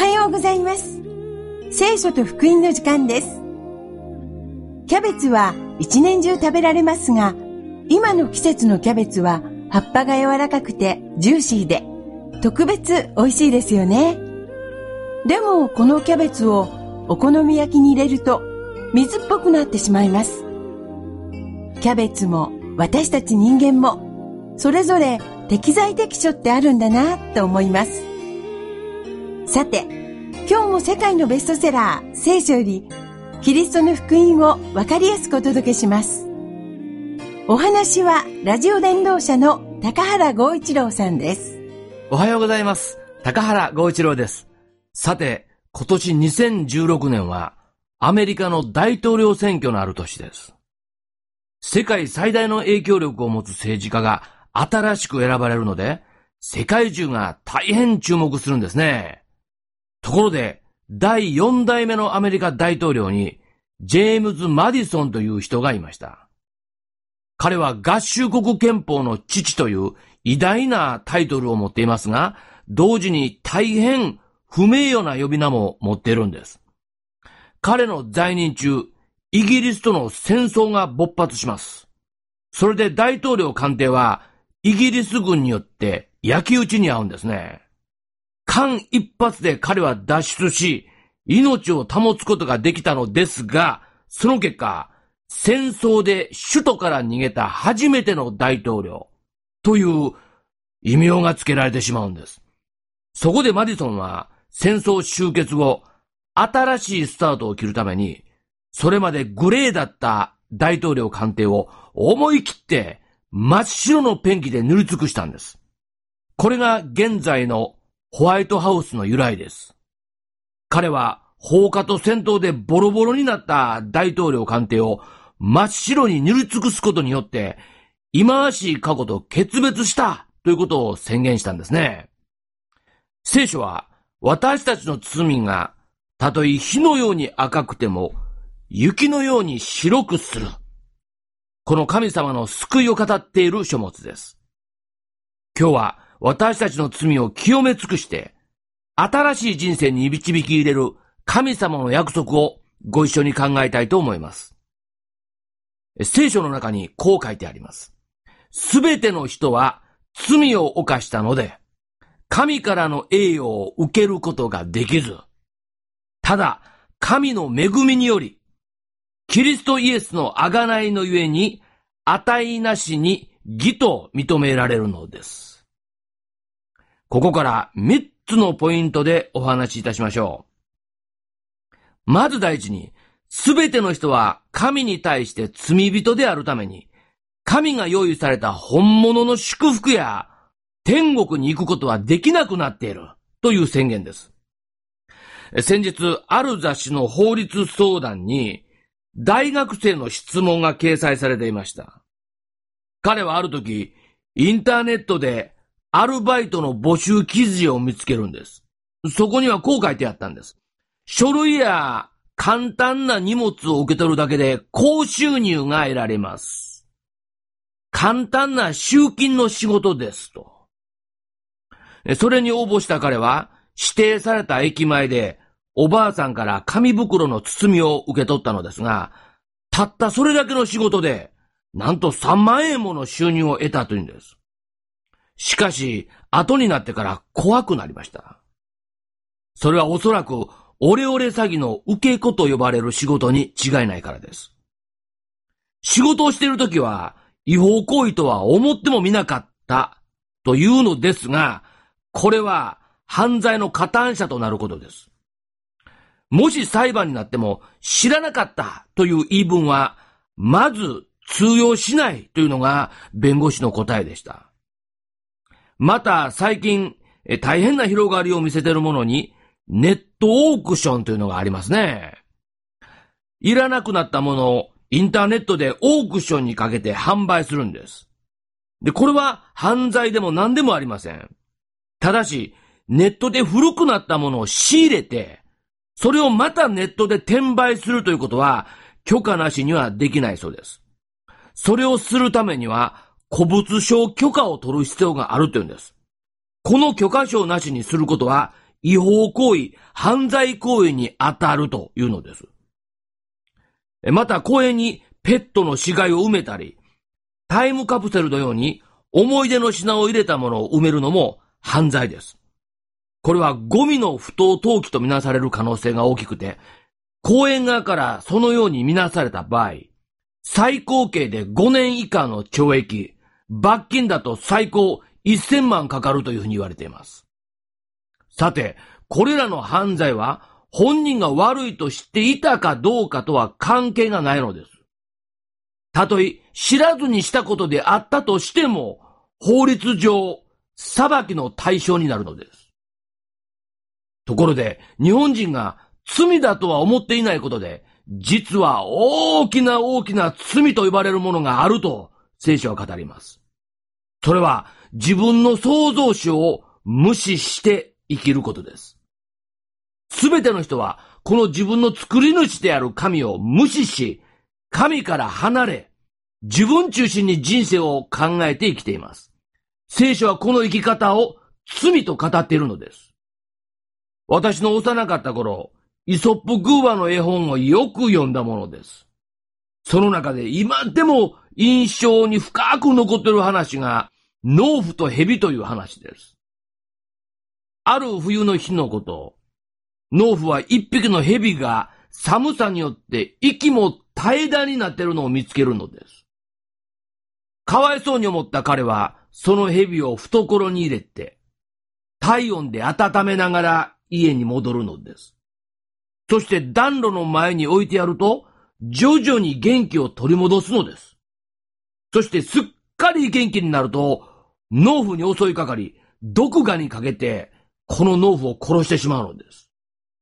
ようございます。聖書と福音の時間です。キャベツは一年中食べられますが、今の季節のキャベツは葉っぱが柔らかくてジューシーで特別美味しいですよね。でもこのキャベツをお好み焼きに入れると水っぽくなってしまいます。キャベツも私たち人間もそれぞれ適材適所ってあるんだなと思います。さて、今日も世界のベストセラー聖書よりキリストの福音を分かりやすくお届けします。お話はラジオ伝道者の高原剛一郎さんです。 おはようございます。高原剛一郎です。さて、今年2016年はアメリカの大統領選挙のある年です。世界最大の影響力を持つ政治家が新しく選ばれるので、世界中が大変注目するんですね。ところで、第4代目のアメリカ大統領に、ジェームズ・マディソンという人がいました。彼は合衆国憲法の父という偉大なタイトルを持っていますが、同時に大変不名誉な呼び名も持っているんです。彼の在任中、イギリスとの戦争が勃発します。それで大統領官邸は、イギリス軍によって焼き討ちに遭うんですね。間一髪で彼は脱出し、命を保つことができたのですが、その結果、戦争で首都から逃げた初めての大統領という異名がつけられてしまうんです。そこでマディソンは戦争終結後、新しいスタートを切るために、それまでグレーだった大統領官邸を思い切って真っ白のペンキで塗り尽くしたんです。これが現在のホワイトハウスの由来です。彼は放火と戦闘でボロボロになった大統領官邸を真っ白に塗り尽くすことによって、忌まわしい過去と決別したということを宣言したんですね。聖書は私たちの罪がたとえ火のように赤くても雪のように白くする。この神様の救いを語っている書物です。今日は私たちの罪を清め尽くして、新しい人生に導き入れる神様の約束をご一緒に考えたいと思います。聖書の中にこう書いてあります。すべての人は罪を犯したので、神からの栄誉を受けることができず、ただ神の恵みにより、キリストイエスの贖いのゆえに、値なしに義と認められるのです。ここから3つのポイントでお話しいたしましょう。まず第一に、すべての人は神に対して罪人であるために、神が用意された本物の祝福や天国に行くことはできなくなっているという宣言です。先日、ある雑誌の法律相談に、大学生の質問が掲載されていました。彼はある時、インターネットでアルバイトの募集記事を見つけるんです。そこにはこう書いてあったんです。書類や簡単な荷物を受け取るだけで高収入が得られます。簡単な集金の仕事ですと。それに応募した彼は指定された駅前でおばあさんから紙袋の包みを受け取ったのですが、たったそれだけの仕事でなんと3万円もの収入を得たというんです。しかし、後になってから怖くなりました。それはおそらく、オレオレ詐欺の受け子と呼ばれる仕事に違いないからです。仕事をしているときは、違法行為とは思ってもみなかったというのですが、これは犯罪の加担者となることです。もし裁判になっても知らなかったという言い分は、まず通用しないというのが弁護士の答えでした。また最近大変な広がりを見せているものにネットオークションというのがありますね。いらなくなったものをインターネットでオークションにかけて販売するんです。で、これは犯罪でも何でもありません。ただし、ネットで古くなったものを仕入れて、それをまたネットで転売するということは許可なしにはできないそうです。それをするためには古物商許可を取る必要があるというんです。この許可証なしにすることは違法行為、犯罪行為に当たるというのです。また公園にペットの死骸を埋めたり、タイムカプセルのように思い出の品を入れたものを埋めるのも犯罪です。これはゴミの不当投棄とみなされる可能性が大きくて、公園側からそのようにみなされた場合、最高刑で5年以下の懲役、罰金だと最高1000万かかるというふうに言われています。さて、これらの犯罪は本人が悪いと知っていたかどうかとは関係がないのです。たとえ知らずにしたことであったとしても、法律上、裁きの対象になるのです。ところで、日本人が罪だとは思っていないことで、実は大きな大きな罪と呼ばれるものがあると聖書は語ります。それは自分の創造主を無視して生きることです。すべての人はこの自分の作り主である神を無視し、神から離れ、自分中心に人生を考えて生きています。聖書はこの生き方を罪と語っているのです。私の幼かった頃、イソップ寓話の絵本をよく読んだものです。その中で今でも印象に深く残っている話が、農夫と蛇という話です。ある冬の日のこと、農夫は一匹の蛇が寒さによって息も絶え絶えになっているのを見つけるのです。かわいそうに思った彼は、その蛇を懐に入れて、体温で温めながら家に戻るのです。そして暖炉の前に置いてやると、徐々に元気を取り戻すのです。そしてすっかり元気になると、農夫に襲いかかり、毒牙にかけて、この農夫を殺してしまうのです。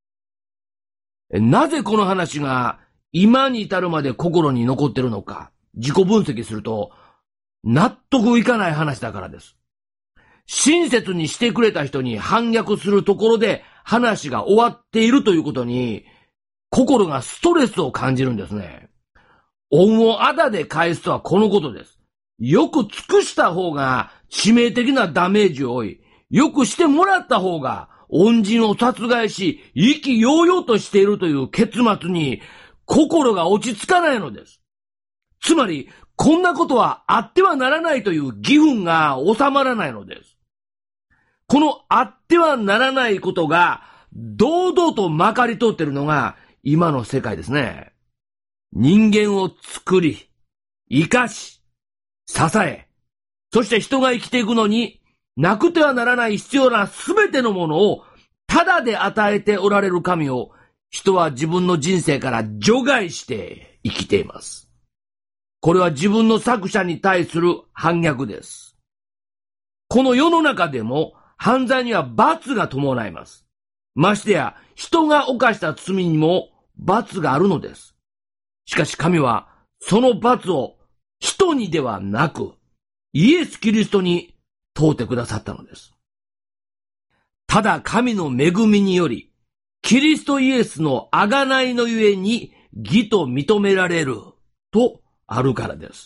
なぜこの話が今に至るまで心に残っているのか、自己分析すると、納得いかない話だからです。親切にしてくれた人に反逆するところで話が終わっているということに、心がストレスを感じるんですね。恩をあだで返すとはこのことです。よく尽くした方が致命的なダメージを負い、よくしてもらった方が恩人を殺害し、意気揚々としているという結末に心が落ち着かないのです。つまり、こんなことはあってはならないという義憤が収まらないのです。このあってはならないことが堂々とまかり通っているのが今の世界ですね。人間を作り、生かし、支え、そして人が生きていくのになくてはならない必要なすべてのものをただで与えておられる神を人は自分の人生から除外して生きています。これは自分の作者に対する反逆です。この世の中でも犯罪には罰が伴います。ましてや人が犯した罪にも罰があるのです。しかし神はその罰を人にではなくイエス・キリストに問うてくださったのです。ただ神の恵みによりキリストイエスの贖いのゆえに義と認められるとあるからです。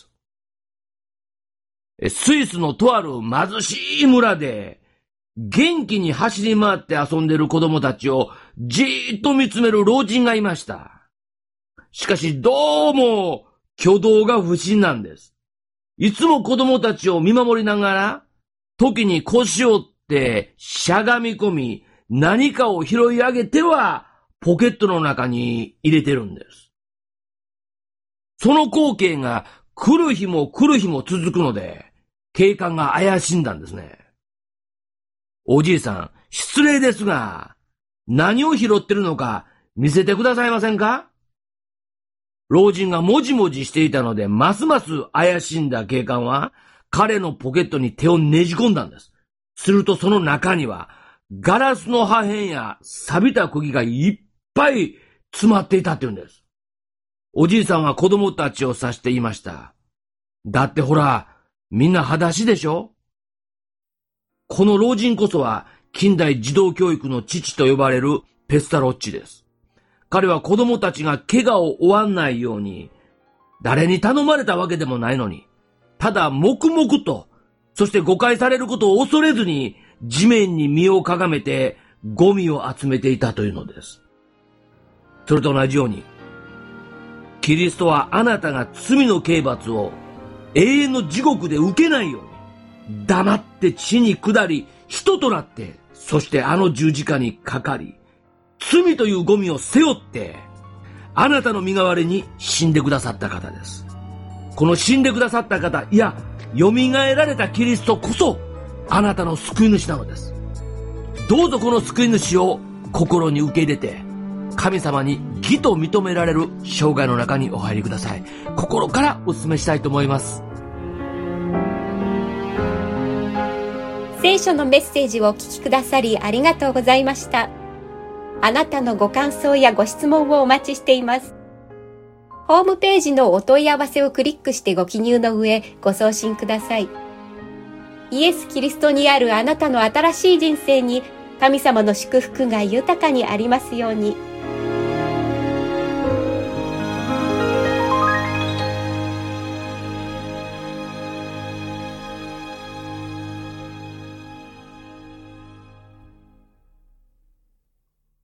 スイスのとある貧しい村で元気に走り回って遊んでいる子供たちをじーっと見つめる老人がいました。しかしどうも挙動が不審なんです。いつも子供たちを見守りながら、時に腰を折ってしゃがみ込み、何かを拾い上げてはポケットの中に入れてるんです。その光景が来る日も来る日も続くので、警官が怪しんだんですね。おじいさん、失礼ですが、何を拾ってるのか見せてくださいませんか？老人がもじもじしていたので、ますます怪しんだ警官は、彼のポケットに手をねじ込んだんです。するとその中には、ガラスの破片や錆びた釘がいっぱい詰まっていたって言うんです。おじいさんは子供たちを指して言いました。だってほら、みんな裸足でしょ？この老人こそは近代児童教育の父と呼ばれるペスタロッチです。彼は子供たちが怪我を負わないように、誰に頼まれたわけでもないのに、ただ黙々と、そして誤解されることを恐れずに地面に身をかがめてゴミを集めていたというのです。それと同じように、キリストはあなたが罪の刑罰を永遠の地獄で受けないように、黙って地に下り、人となって、そしてあの十字架にかかり、罪というゴミを背負って、あなたの身代わりに死んでくださった方です。この死んでくださった方、いや、蘇られたキリストこそ、あなたの救い主なのです。どうぞこの救い主を心に受け入れて、神様に義と認められる生涯の中にお入りください。心からお勧めしたいと思います。 聖書のメッセージをお聞きくださりありがとうございました。あなたのご感想やご質問をお待ちしています。ホームページのお問い合わせをクリックしてご記入の上、ご送信ください。イエス・キリストにあるあなたの新しい人生に、神様の祝福が豊かにありますように。